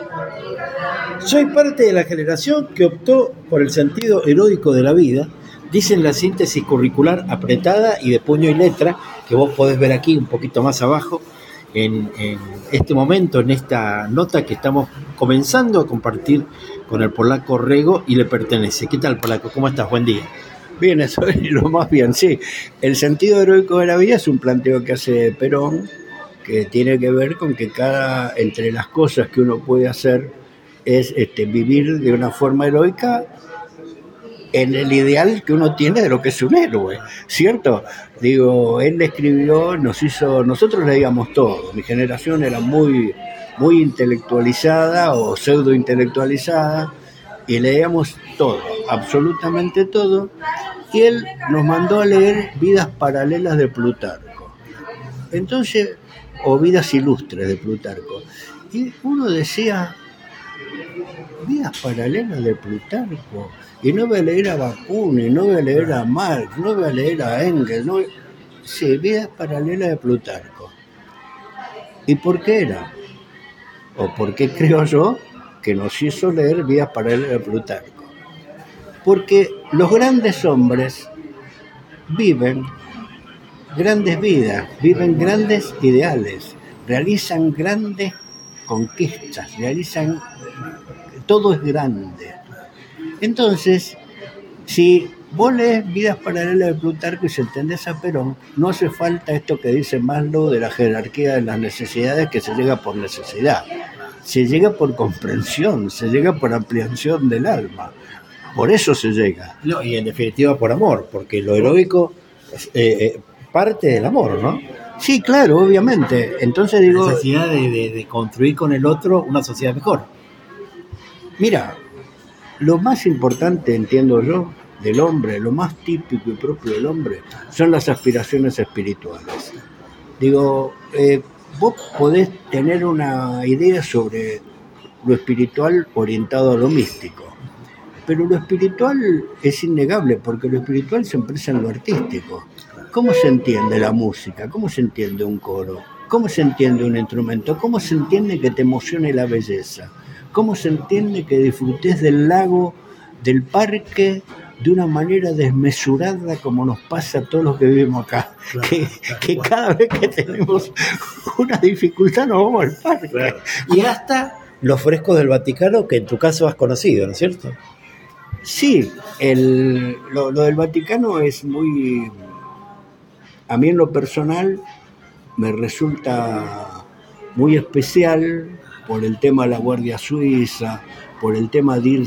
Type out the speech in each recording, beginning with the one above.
Soy parte de la generación que optó por el sentido heroico de la vida, dicen la síntesis curricular apretada y de puño y letra, que vos podés ver aquí un poquito más abajo, en este momento, en esta nota que estamos comenzando a compartir con el polaco Rego y le pertenece. ¿Qué tal, polaco? ¿Cómo estás? Buen día. Bien, eso es lo más bien, sí. El sentido heroico de la vida es un planteo que hace Perón, que tiene que ver con que entre las cosas que uno puede hacer es vivir de una forma heroica en el ideal que uno tiene de lo que es un héroe, ¿cierto? Digo, él escribió, nosotros leíamos todo, mi generación era muy intelectualizada o pseudo intelectualizada, y leíamos todo, absolutamente todo, y él nos mandó a leer Vidas paralelas de Plutarco. Entonces, o Vidas ilustres de Plutarco. Y uno decía, Vidas paralelas de Plutarco, y no voy a leer a Bakunin, no voy a leer a Marx, no voy a leer a Engels, no. Sí, Vidas paralelas de Plutarco. ¿Y por qué era? ¿O por qué creo yo que nos hizo leer Vidas paralelas de Plutarco? Porque los grandes hombres viven grandes vidas, viven grandes ideales, realizan grandes conquistas, todo es grande. Entonces, si vos lees Vidas paralelas de Plutarco y si entendés a Perón, no hace falta esto que dice Maslow de la jerarquía de las necesidades, que se llega por necesidad, se llega por comprensión, se llega por ampliación del alma. Por eso se llega. No, y en definitiva por amor, porque lo heroico es parte del amor, ¿no? Sí, claro, obviamente. Entonces digo, la necesidad de construir con el otro una sociedad mejor. Mira, lo más importante, entiendo yo, del hombre, lo más típico y propio del hombre, son las aspiraciones espirituales. Digo, vos podés tener una idea sobre lo espiritual orientado a lo místico, pero lo espiritual es innegable, porque lo espiritual se expresa en lo artístico. ¿Cómo se entiende la música? ¿Cómo se entiende un coro? ¿Cómo se entiende un instrumento? ¿Cómo se entiende que te emocione la belleza? ¿Cómo se entiende que disfrutes del lago, del parque, de una manera desmesurada como nos pasa a todos los que vivimos acá? Claro, que cada vez que tenemos una dificultad nos vamos al parque. Claro. Y hasta los frescos del Vaticano, que en tu caso has conocido, ¿no es cierto? Sí, lo del Vaticano es muy... A mí en lo personal me resulta muy especial por el tema de la Guardia Suiza, por el tema de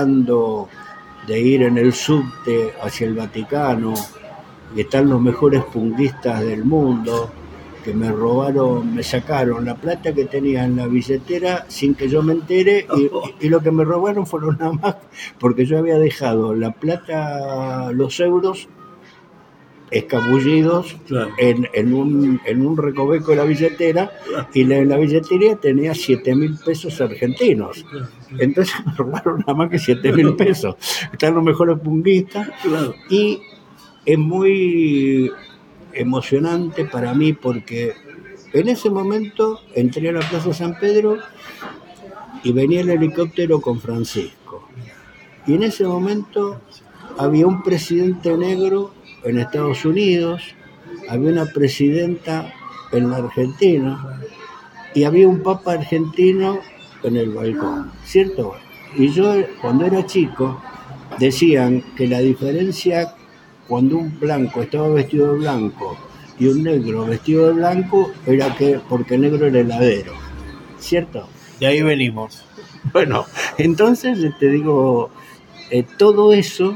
ir en el subte hacia el Vaticano, y están los mejores punguistas del mundo, que me sacaron la plata que tenía en la billetera sin que yo me entere, y lo que me robaron fueron nada más, porque yo había dejado la plata, los euros, escabullidos, claro, en un recoveco de la billetera, claro, y en la billetera tenía 7.000 pesos argentinos. Claro. Entonces me robaron nada más que 7.000 pesos. Están los mejores punguistas, claro, y es muy emocionante para mí porque en ese momento entré a la Plaza San Pedro y venía el helicóptero con Francisco. Y en ese momento había un presidente negro en Estados Unidos, había una presidenta en la Argentina y había un papa argentino en el balcón, ¿cierto? Y yo, cuando era chico, decían que la diferencia cuando un blanco estaba vestido de blanco y un negro vestido de blanco era porque el negro era heladero, ¿cierto? De ahí venimos. Bueno, entonces te digo, todo eso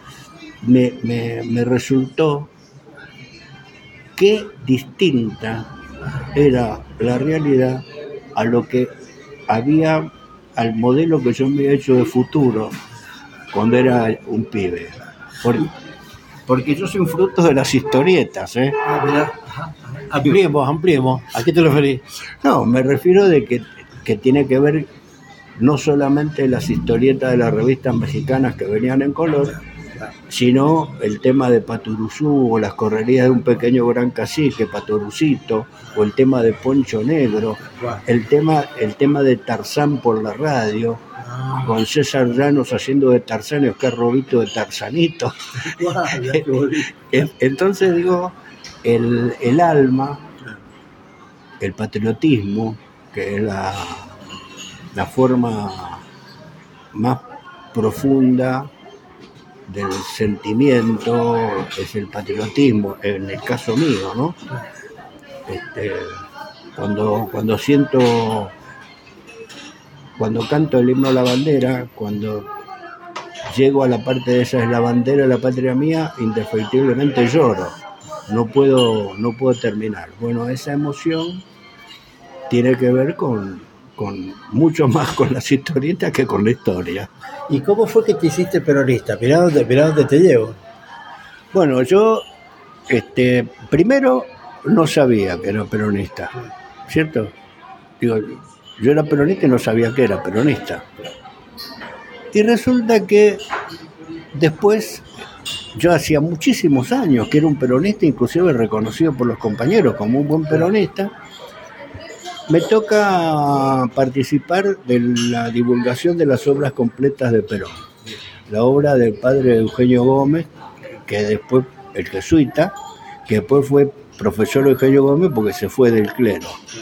me resultó qué distinta era la realidad a lo que había, al modelo que yo me había hecho de futuro cuando era un pibe. Porque yo soy un fruto de las historietas, ¿eh? Ampliemos. ¿A qué te referís? No, me refiero de que tiene que ver no solamente las historietas de las revistas mexicanas que venían en color, sino el tema de Patoruzú o las correrías de un pequeño gran cacique, Patorucito, o el tema de Poncho Negro, el tema de Tarzán por la radio, con César Llanos haciendo de Tarzán y Oscar Robito de Tarzanito. Entonces digo, el alma, el patriotismo, que es la forma más profunda del sentimiento, es el patriotismo, en el caso mío, ¿no? Cuando canto el himno a la bandera, cuando llego a la parte de esa es la bandera de la patria mía, indefectiblemente lloro, no puedo terminar. Bueno, esa emoción tiene que ver con mucho más con las historietas que con la historia. ¿Y cómo fue que te hiciste peronista? Mirá dónde te llevo. Bueno, yo primero no sabía que era peronista, ¿cierto? Digo, yo era peronista y no sabía que era peronista. Y resulta que después, yo hacía muchísimos años que era un peronista, inclusive reconocido por los compañeros como un buen peronista. Me toca participar de la divulgación de las obras completas de Perón. La obra del padre Eugenio Gómez, que después, el jesuita, que después fue profesor de Eugenio Gómez porque se fue del clero.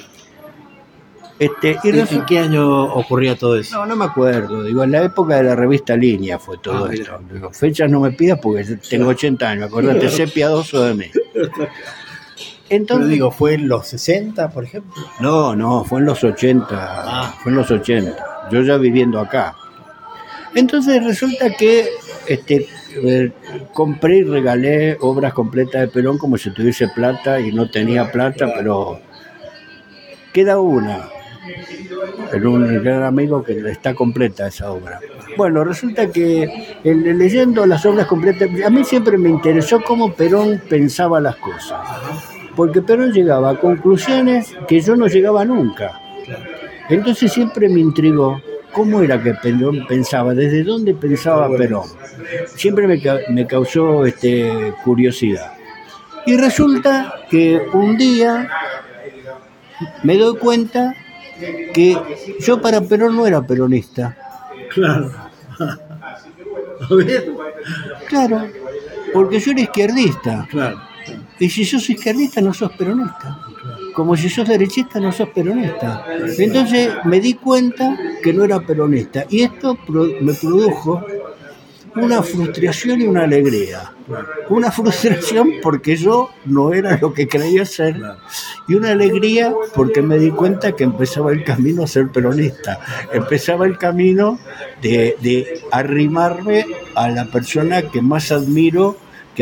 ¿En qué año ocurría todo eso? No me acuerdo. Digo, en la época de la revista Línea fue todo esto. Digo, fechas no me pidas porque tengo 80 años. Acordate, sé piadoso de mí. Entonces, pero digo, ¿fue en los 60, por ejemplo? No, fue en los 80. Fue en los 80. Yo ya viviendo acá. Entonces resulta que compré y regalé obras completas de Perón como si tuviese plata y no tenía plata, pero queda una. En un gran amigo que está completa esa obra. Bueno, resulta que leyendo las obras completas, a mí siempre me interesó cómo Perón pensaba las cosas. Porque Perón llegaba a conclusiones que yo no llegaba nunca. Entonces siempre me intrigó cómo era que Perón pensaba, desde dónde pensaba Perón. Siempre me causó curiosidad. Y resulta que un día me doy cuenta que yo para Perón no era peronista. Claro. A ver. Claro, porque yo era izquierdista. Claro. Y si sos izquierdista no sos peronista. Como si sos derechista no sos peronista. Entonces me di cuenta que no era peronista. Y esto me produjo una frustración y una alegría. Una frustración porque yo no era lo que creía ser. Y una alegría porque me di cuenta que empezaba el camino a ser peronista. Empezaba el camino de arrimarme a la persona que más admiro,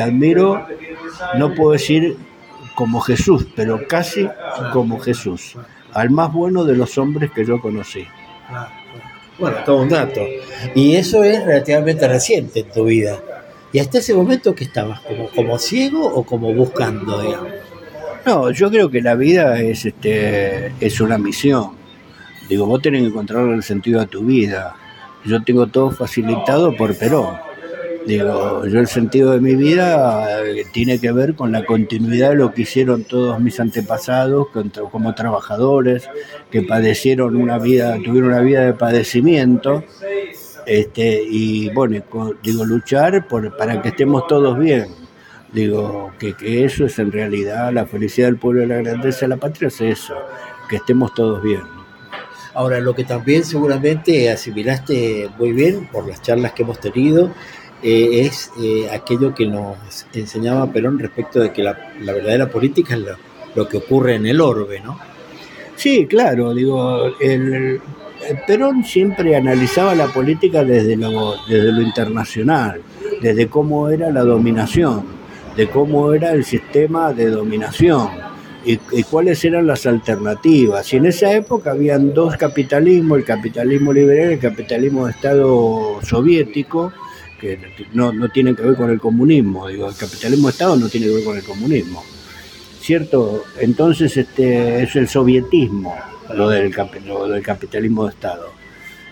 no puedo decir como Jesús, pero casi como Jesús, al más bueno de los hombres que yo conocí. Bueno, todo un dato. Y eso es relativamente reciente en tu vida. ¿Y hasta ese momento qué estabas? ¿Como ciego o como buscando, digamos? No, yo creo que la vida es una misión. Digo, vos tenés que encontrar el sentido a tu vida. Yo tengo todo facilitado por Perón. Digo, yo el sentido de mi vida tiene que ver con la continuidad de lo que hicieron todos mis antepasados como trabajadores que tuvieron una vida de padecimiento, y bueno, digo, luchar para que estemos todos bien. Digo, que eso es en realidad la felicidad del pueblo y la grandeza de la patria, es eso, que estemos todos bien. Ahora, lo que también seguramente asimilaste muy bien por las charlas que hemos tenido, es aquello que nos enseñaba Perón respecto de que la verdadera política es lo que ocurre en el orbe, ¿no? Sí, claro, digo, Perón siempre analizaba la política desde lo internacional, desde cómo era la dominación, de cómo era el sistema de dominación y cuáles eran las alternativas. Y en esa época habían dos capitalismos, el capitalismo liberal y el capitalismo de Estado soviético, que no tienen que ver con el comunismo. Digo, el capitalismo de Estado no tiene que ver con el comunismo, ¿cierto? Entonces es el sovietismo, lo del capitalismo de Estado.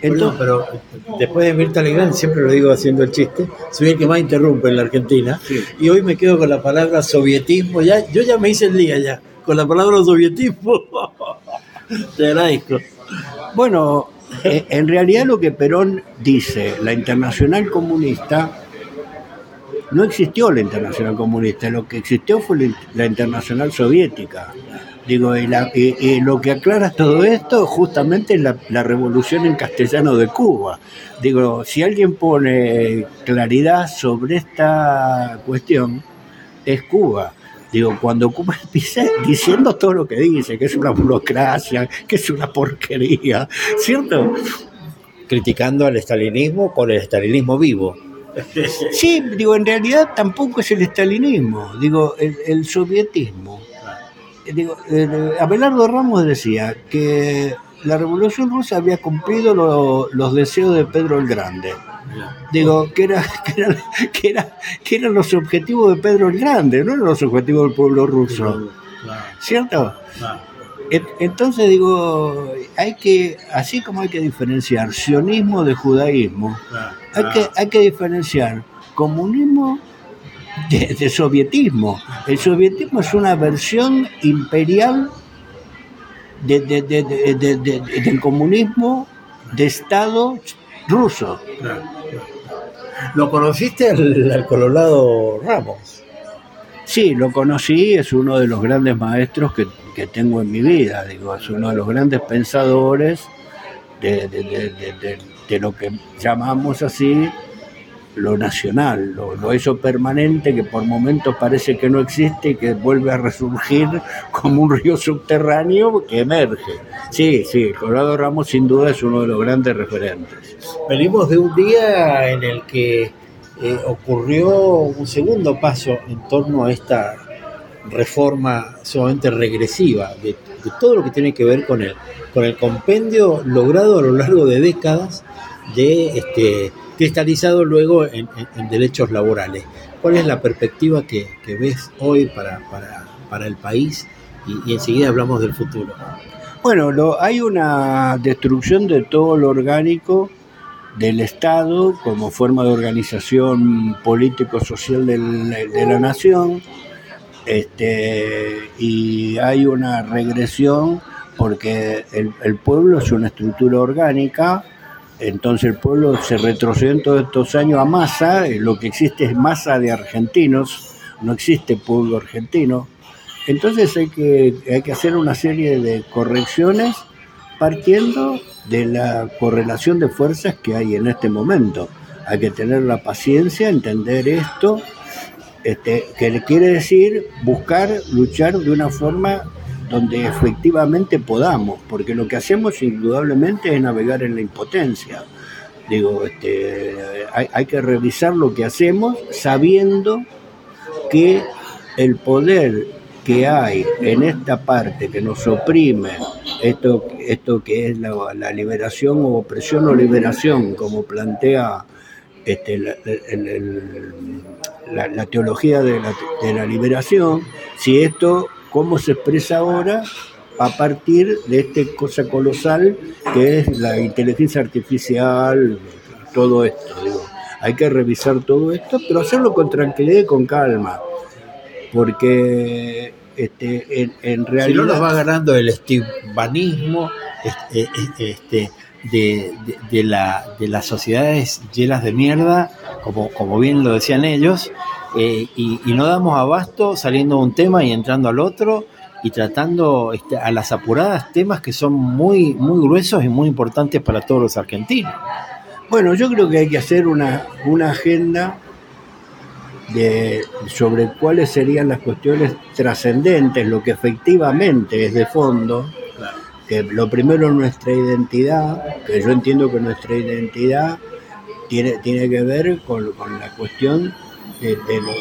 Entonces, pero después de Mirta Legrand, siempre lo digo haciendo el chiste, soy el que más interrumpe en la Argentina, sí. Y hoy me quedo con la palabra sovietismo, yo ya me hice el día ya, con la palabra sovietismo. Te agradezco. Bueno, en realidad lo que Perón dice, la Internacional Comunista, no existió la Internacional Comunista, lo que existió fue la Internacional Soviética. Digo, y lo que aclara todo esto justamente es la revolución en castellano de Cuba. Digo, si alguien pone claridad sobre esta cuestión, es Cuba. Digo, cuando Cuba empieza diciendo todo lo que dice, que es una burocracia, que es una porquería, ¿cierto? Criticando al estalinismo con el estalinismo vivo. Sí, digo, en realidad tampoco es el estalinismo, digo, el sovietismo. Digo, Abelardo Ramos decía que la Revolución Rusa había cumplido los deseos de Pedro el Grande. Digo, que eran los objetivos de Pedro el Grande, no eran los objetivos del pueblo ruso. ¿Cierto? Entonces digo, así como hay que diferenciar sionismo de judaísmo, hay que diferenciar comunismo de sovietismo. El sovietismo es una versión imperial del comunismo de Estado ruso. ¿Lo conociste al Colorado Ramos? Sí, lo conocí, es uno de los grandes maestros que tengo en mi vida, digo, es uno de los grandes pensadores de lo que llamamos así lo nacional, lo eso permanente que por momentos parece que no existe y que vuelve a resurgir como un río subterráneo que emerge. Sí, Colorado Ramos sin duda es uno de los grandes referentes. Venimos de un día en el que ocurrió un segundo paso en torno a esta reforma sumamente regresiva de todo lo que tiene que ver con el compendio logrado a lo largo de décadas de cristalizado luego en derechos laborales. ¿Cuál es la perspectiva que ves hoy para el país? Y enseguida hablamos del futuro. Bueno, hay una destrucción de todo lo orgánico del Estado como forma de organización político-social de la nación, y hay una regresión porque el pueblo es una estructura orgánica. Entonces el pueblo se retrocedió en todos estos años a masa, lo que existe es masa de argentinos, no existe pueblo argentino. Entonces hay que hacer una serie de correcciones partiendo de la correlación de fuerzas que hay en este momento. Hay que tener la paciencia, entender esto, que le quiere decir buscar, luchar de una forma donde efectivamente podamos, porque lo que hacemos indudablemente es navegar en la impotencia. Digo, hay que revisar lo que hacemos sabiendo que el poder que hay en esta parte que nos oprime, esto que es la liberación o opresión o liberación, como plantea la teología de la liberación, si esto cómo se expresa ahora a partir de esta cosa colosal que es la inteligencia artificial, todo esto. Digo, hay que revisar todo esto, pero hacerlo con tranquilidad y con calma, porque en realidad... Si no nos va ganando el estibanismo de las sociedades llenas de mierda, como bien lo decían ellos, y no damos abasto saliendo de un tema y entrando al otro y tratando a las apuradas temas que son muy, muy gruesos y muy importantes para todos los argentinos. Bueno, yo creo que hay que hacer una agenda sobre cuáles serían las cuestiones trascendentes, lo que efectivamente es de fondo. Claro. Que lo primero es nuestra identidad, que yo entiendo que nuestra identidad tiene que ver con la cuestión de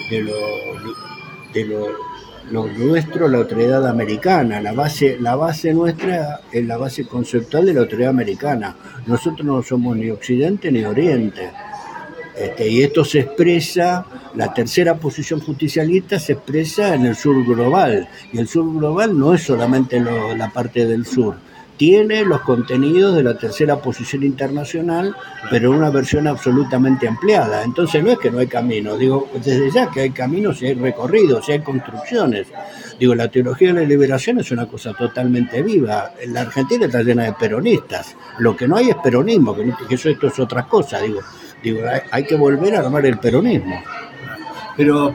lo nuestro, la autoridad americana. La base nuestra es la base conceptual de la autoridad americana. Nosotros no somos ni Occidente ni Oriente. Y esto se expresa, la tercera posición justicialista se expresa en el sur global, y el sur global no es solamente la parte del sur, tiene los contenidos de la tercera posición internacional, pero en una versión absolutamente ampliada. Entonces no es que no hay camino, digo, desde ya que hay caminos y hay recorridos y hay construcciones. Digo, la teología de la liberación es una cosa totalmente viva. La Argentina está llena de peronistas. Lo que no hay es peronismo, que esto es otra cosa. Digo, hay que volver a armar el peronismo. Pero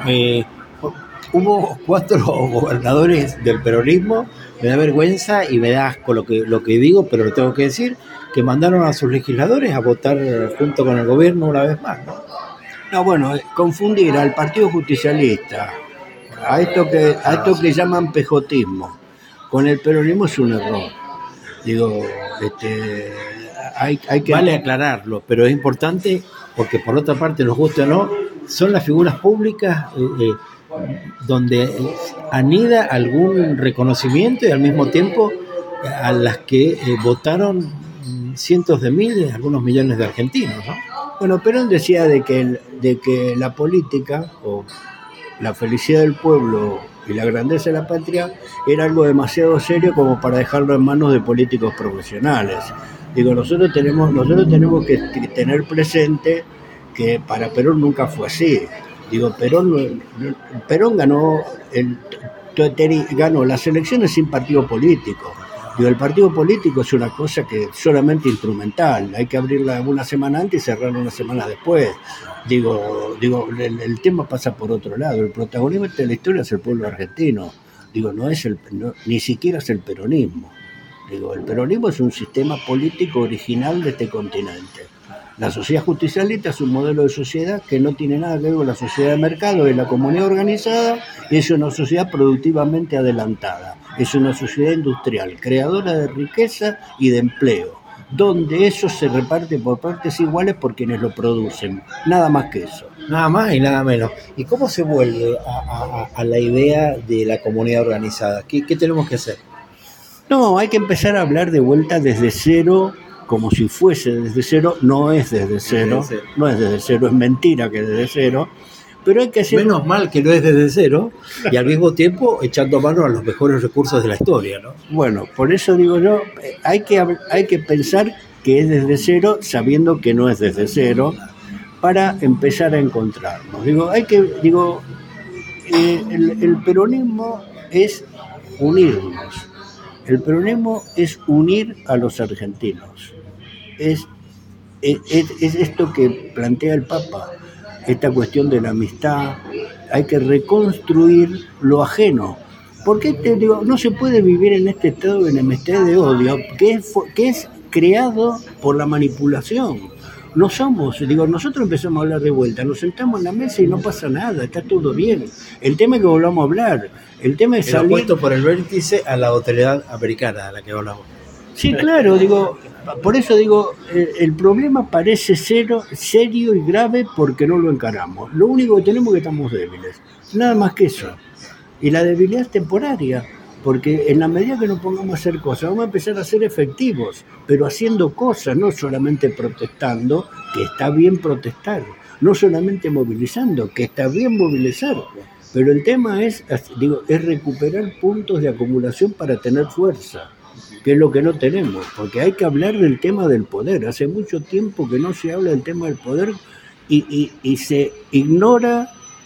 hubo 4 gobernadores del peronismo, me da vergüenza y me da asco lo que digo, pero lo tengo que decir, que mandaron a sus legisladores a votar junto con el gobierno una vez más, ¿no? No, bueno, confundir al Partido Justicialista, a esto que llaman pejotismo, con el peronismo es un error. Digo, hay que... Vale aclararlo, pero es importante porque por otra parte, nos guste o no, son las figuras públicas donde anida algún reconocimiento y al mismo tiempo a las que votaron cientos de miles, algunos millones de argentinos, ¿no? Bueno, Perón decía de que la política o la felicidad del pueblo y la grandeza de la patria era algo demasiado serio como para dejarlo en manos de políticos profesionales. Digo, nosotros tenemos que tener presente que para Perón nunca fue así. Digo, Perón ganó las elecciones sin partido político. Digo, el partido político es una cosa que es solamente instrumental. Hay que abrirla una semana antes y cerrarla una semana después. Digo, el tema pasa por otro lado. El protagonista de la historia es el pueblo argentino. Digo, ni siquiera es el peronismo. Digo, el peronismo es un sistema político original de este continente. La sociedad justicialista es un modelo de sociedad que no tiene nada que ver con la sociedad de mercado, es la comunidad organizada, y es una sociedad productivamente adelantada. Es una sociedad industrial, creadora de riqueza y de empleo, donde eso se reparte por partes iguales por quienes lo producen. Nada más que eso. Nada más y nada menos. ¿Y cómo se vuelve a la idea de la comunidad organizada? ¿Qué tenemos que hacer? No, hay que empezar a hablar de vuelta desde cero, como si fuese desde cero. No es desde cero, no es desde cero, es mentira que es desde cero. Pero hay que hacer... Menos mal que no es desde cero y al mismo tiempo echando mano a los mejores recursos de la historia, ¿no? Bueno, por eso digo yo, hay que pensar que es desde cero, sabiendo que no es desde cero, para empezar a encontrarnos. El peronismo es unirnos. El peronismo es unir a los argentinos. Es esto que plantea el Papa, esta cuestión de la amistad. Hay que reconstruir lo ajeno. Porque no se puede vivir en este estado de enemistad, de odio, que es creado por la manipulación. Nosotros empezamos a hablar de vuelta, nos sentamos en la mesa y no pasa nada, está todo bien. El tema es que volvamos a hablar, el tema es salir... opuesto por el vértice a la autoridad americana a la que hablamos. Sí, claro, por eso el problema parece serio y grave porque no lo encaramos. Lo único que tenemos es que estamos débiles, nada más que eso. Y la debilidad es temporaria, porque en la medida que nos pongamos a hacer cosas, vamos a empezar a ser efectivos, pero haciendo cosas, no solamente protestando, que está bien protestar, no solamente movilizando, que está bien movilizar, pero el tema es recuperar puntos de acumulación para tener fuerza, que es lo que no tenemos, porque hay que hablar del tema del poder. Hace mucho tiempo que no se habla del tema del poder y se ignora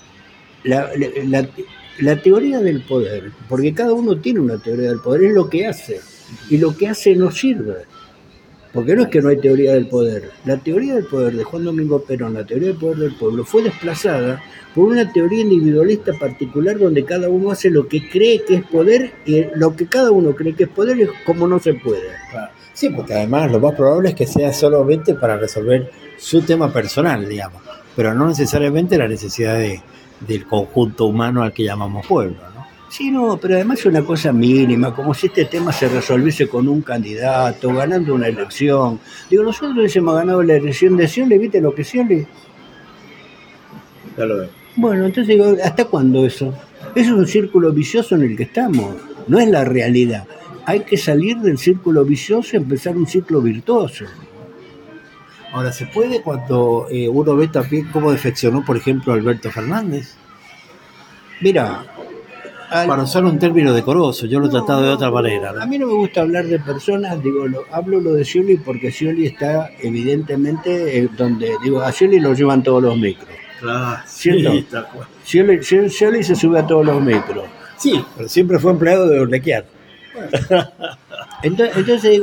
la teoría del poder, porque cada uno tiene una teoría del poder, es lo que hace, y lo que hace no sirve, porque no es que no hay teoría del poder. La teoría del poder de Juan Domingo Perón, la teoría del poder del pueblo, fue desplazada por una teoría individualista particular donde cada uno hace lo que cree que es poder, y lo que cada uno cree que es poder es como no se puede. Claro. Sí, porque además lo más probable es que sea solamente para resolver su tema personal, digamos, pero no necesariamente la necesidad del conjunto humano al que llamamos pueblo, ¿no? Sí, no, pero además es una cosa mínima, como si este tema se resolviese con un candidato, ganando una elección. Nosotros hemos ganado la elección de Scioli, ¿viste lo que Scioli? Ya lo veo. Bueno, entonces ¿hasta cuándo eso? Eso es un círculo vicioso en el que estamos, no es la realidad. Hay que salir del círculo vicioso y empezar un ciclo virtuoso. Ahora, ¿se puede cuando uno ve también cómo defeccionó, por ejemplo, Alberto Fernández? Mira, para usar un término decoroso, yo lo he tratado de otra manera, ¿no? A mí no me gusta hablar de personas, hablo lo de Scioli porque Scioli está evidentemente donde, a Scioli lo llevan todos los micros. Claro, ¿cierto? Sí, tal cual. Scioli se sube a todos los micros. Sí, pero siempre fue empleado de Urnequian. Entonces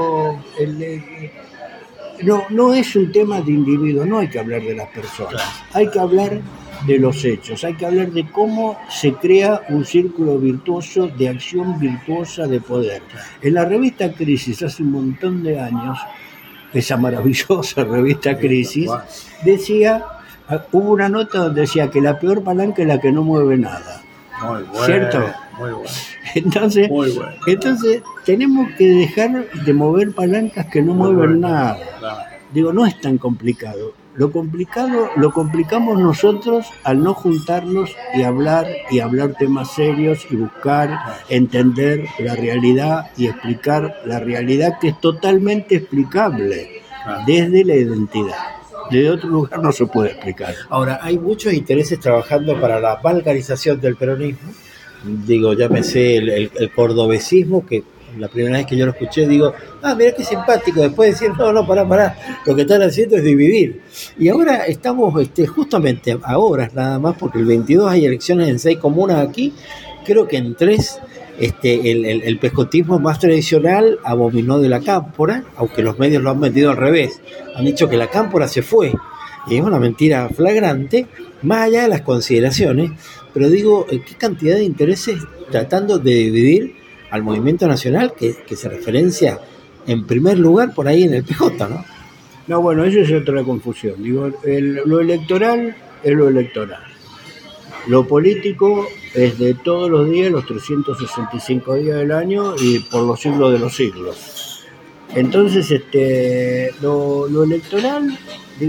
no es un tema de individuos, no hay que hablar de las personas, Claro. hay que hablar de los hechos, hay que hablar de cómo se crea un círculo virtuoso de acción virtuosa de poder. En la revista Crisis, hace un montón de años, esa maravillosa revista Crisis, decía, hubo una nota donde decía que la peor palanca es la que no mueve nada. Muy bueno, ¿cierto? Muy bueno. Entonces, Muy bueno. entonces tenemos que dejar de mover palancas que no mueven nada. Claro. No es tan complicado. Lo complicamos nosotros al no juntarnos y hablar temas serios y buscar entender la realidad y explicar la realidad que es totalmente explicable desde la identidad. De otro lugar no se puede explicar. Ahora, hay muchos intereses trabajando para la balcanización del peronismo. Llámese el cordobesismo, que la primera vez que yo lo escuché, mira qué simpático, después decir, no, pará, lo que están haciendo es dividir. Y ahora estamos, justamente ahora nada más, porque el 22 hay elecciones en 6 comunas aquí, creo que en 3, el pescotismo más tradicional abominó de la cámpora, aunque los medios lo han metido al revés, han dicho que la cámpora se fue, y es una mentira flagrante, más allá de las consideraciones, pero qué cantidad de intereses tratando de dividir al movimiento nacional que se referencia en primer lugar por ahí en el PJ, ¿no? No, bueno, eso es otra confusión. Lo electoral es lo electoral. Lo político es de todos los días, los 365 días del año y por los siglos de los siglos. Entonces, lo electoral,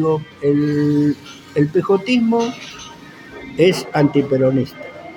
el pejotismo es antiperonista.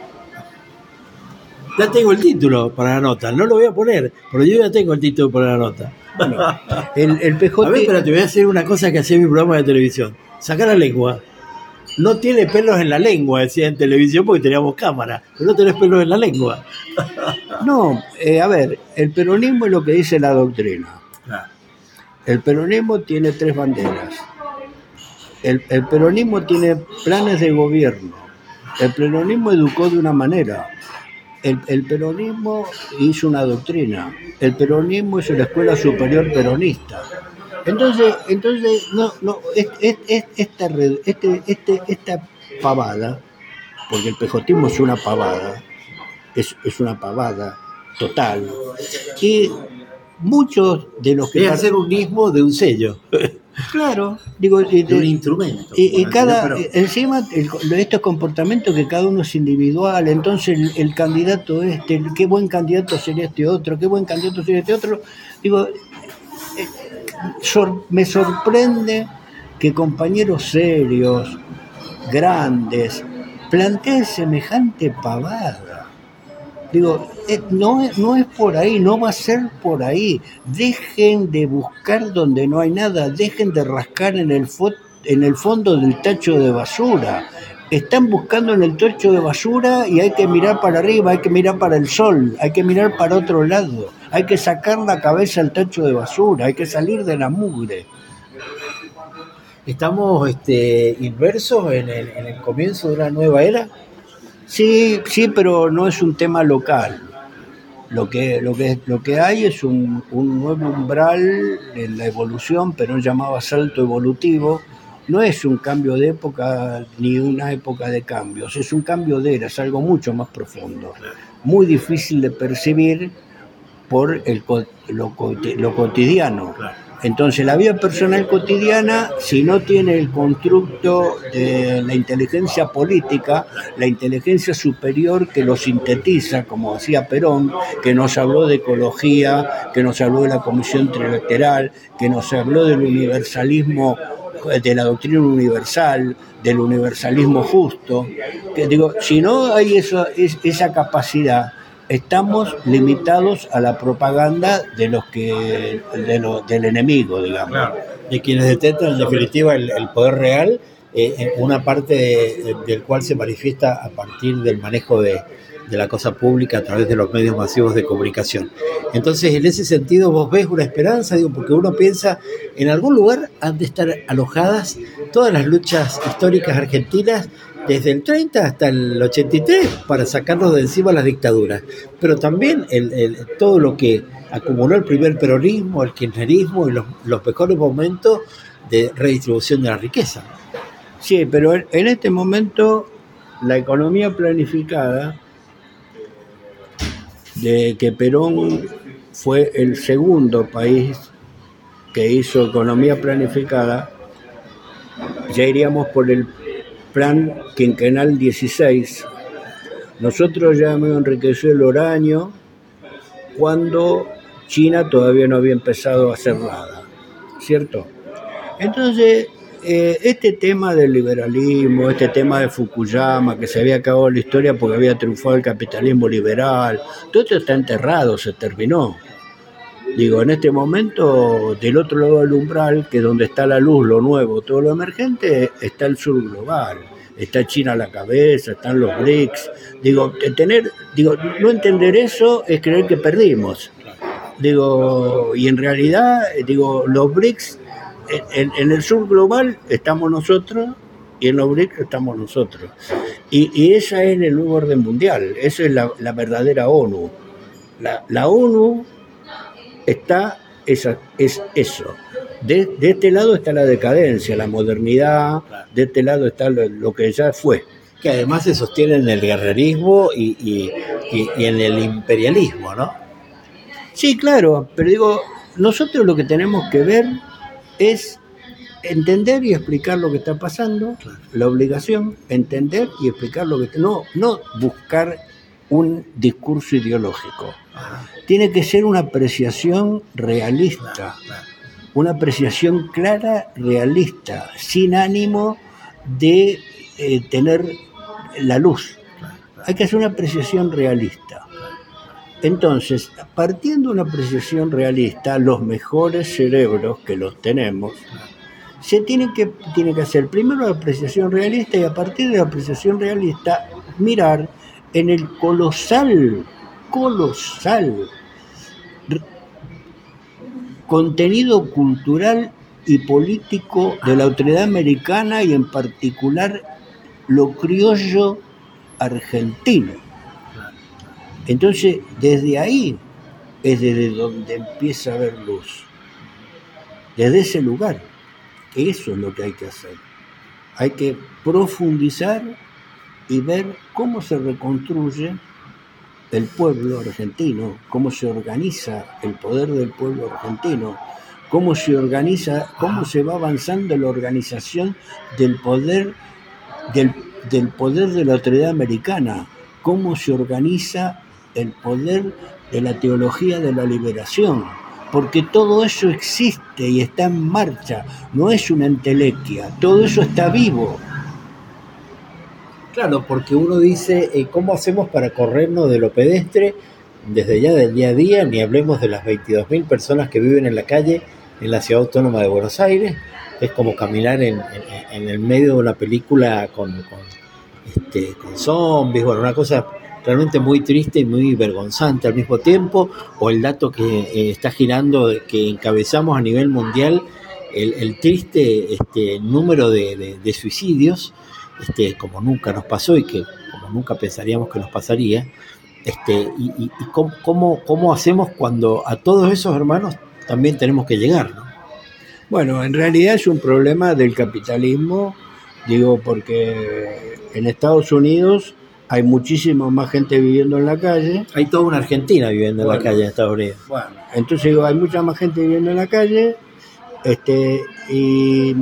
Ya tengo el título para la nota, no lo voy a poner, pero yo ya tengo el título para la nota. Bueno, el PJ... A ver, pero te voy a hacer una cosa que hacía en mi programa de televisión. Sacar la lengua. No tiene pelos en la lengua, decía en televisión, porque teníamos cámara. Pero no tenés pelos en la lengua. No, el peronismo es lo que dice la doctrina. El peronismo tiene 3 banderas. El peronismo tiene planes de gobierno. El peronismo educó de una manera. El peronismo hizo una doctrina. El peronismo hizo la escuela superior peronista. Entonces esta pavada, porque el pejotismo es una pavada, es una pavada total, y muchos de los que... Es hacer un ismo de un sello. Claro, de un instrumento. Y encima estos comportamientos que cada uno es individual, entonces el candidato qué buen candidato sería este otro, qué buen candidato sería este otro. Me sorprende que compañeros serios, grandes, planteen semejante pavada. No es por ahí, no va a ser por ahí. Dejen de buscar donde no hay nada, dejen de rascar en el fondo del tacho de basura. Están buscando en el tacho de basura y hay que mirar para arriba, hay que mirar para el sol, hay que mirar para otro lado, hay que sacar la cabeza al tacho de basura, hay que salir de la mugre. ¿Estamos inversos en el comienzo de una nueva era? Sí, pero no es un tema local. Lo que hay es un nuevo umbral en la evolución, pero llamado salto evolutivo. No es un cambio de época ni una época de cambios, es un cambio de era, es algo mucho más profundo, muy difícil de percibir por lo cotidiano. Entonces la vida personal cotidiana, si no tiene el constructo de la inteligencia política, la inteligencia superior que lo sintetiza, como decía Perón, que nos habló de ecología, que nos habló de la comisión trilateral, que nos habló del universalismo, de la doctrina universal, del universalismo justo, si no hay esa capacidad, estamos limitados a la propaganda del enemigo, digamos. Claro. De quienes detentan en definitiva el poder real, una parte del cual se manifiesta a partir del manejo de de la cosa pública a través de los medios masivos de comunicación. Entonces, en ese sentido, vos ves una esperanza, digo, porque uno piensa, en algún lugar han de estar alojadas todas las luchas históricas argentinas, desde el 30 hasta el 83, para sacarnos de encima las dictaduras. Pero también todo lo que acumuló el primer peronismo, el kirchnerismo y los mejores momentos de redistribución de la riqueza. Sí, pero en este momento la economía planificada, de que Perón fue el segundo país que hizo economía planificada, ya iríamos por el plan quinquenal 16. Nosotros ya hemos enriquecido el uranio cuando China todavía no había empezado a hacer nada, ¿cierto? Entonces, este tema del liberalismo, este tema de Fukuyama, que se había acabado la historia porque había triunfado el capitalismo liberal, todo esto está enterrado, se terminó. Digo, en este momento, del otro lado del umbral, que es donde está la luz, lo nuevo, todo lo emergente, está el sur global, está China a la cabeza, están los BRICS. Digo, no entender eso es creer que perdimos. Digo, y en realidad, los BRICS, en el sur global estamos nosotros y en los BRICS estamos nosotros. Y esa es el nuevo orden mundial, esa es la verdadera ONU. La ONU es eso. De este lado está la decadencia, la modernidad, de este lado está lo que ya fue. Que además se sostiene en el guerrerismo y en el imperialismo, ¿no? Sí, claro, pero nosotros lo que tenemos que ver es entender y explicar lo que está pasando, la obligación, entender y explicar lo que no buscar un discurso ideológico. Tiene que ser una apreciación realista, una apreciación clara, realista, sin ánimo de tener la luz. Hay que hacer una apreciación realista. Entonces, partiendo de una apreciación realista, los mejores cerebros que los tenemos, se tiene que hacer primero la apreciación realista y a partir de la apreciación realista mirar en el colosal contenido cultural y político de la autoridad americana y en particular lo criollo argentino. Entonces, desde ahí es desde donde empieza a haber luz. Desde ese lugar. Eso es lo que hay que hacer. Hay que profundizar y ver cómo se reconstruye el pueblo argentino, cómo se organiza el poder del pueblo argentino, cómo se organiza, cómo se va avanzando la organización del poder de la autoridad americana, cómo se organiza el poder de la teología de la liberación, porque todo eso existe y está en marcha, no es una entelequia, todo eso está vivo. Claro, porque uno dice, ¿cómo hacemos para corrernos de lo pedestre desde ya del día a día? Ni hablemos de las 22.000 personas que viven en la calle en la ciudad autónoma de Buenos Aires. Es como caminar en el medio de una película con zombies, bueno, una cosa realmente muy triste y muy vergonzante al mismo tiempo. O el dato que está girando, que encabezamos a nivel mundial, el triste número de suicidios, como nunca nos pasó y que como nunca pensaríamos que nos pasaría, y cómo hacemos cuando a todos esos hermanos también tenemos que llegar, ¿no? Bueno, en realidad es un problema del capitalismo, porque en Estados Unidos hay muchísima más gente viviendo en la calle. Hay toda una Argentina viviendo en la calle en Estados Unidos. Bueno, entonces hay mucha más gente viviendo en la calle, y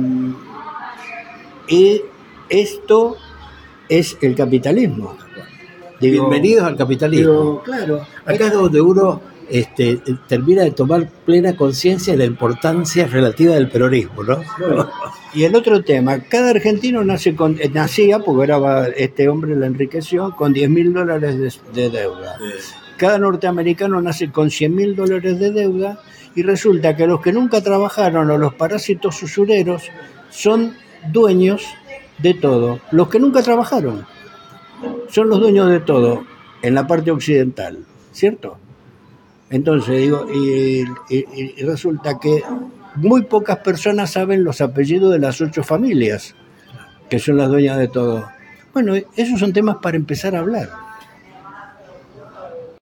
esto es el capitalismo. Bienvenidos al capitalismo. Claro. Acá es donde uno termina de tomar plena conciencia de la importancia relativa del peronismo, ¿no? Bueno, y el otro tema, cada argentino nacía, porque ahora este hombre lo enriqueció, con $10.000 de deuda. Sí. Cada norteamericano nace con $100.000 de deuda, y resulta que los que nunca trabajaron o los parásitos usureros son dueños de todo. Los que nunca trabajaron son los dueños de todo. en la parte occidental, ¿cierto? Entonces digo, y resulta que muy pocas personas saben los apellidos de las 8 familias, que son las dueñas de todo. Bueno, esos son temas para empezar a hablar.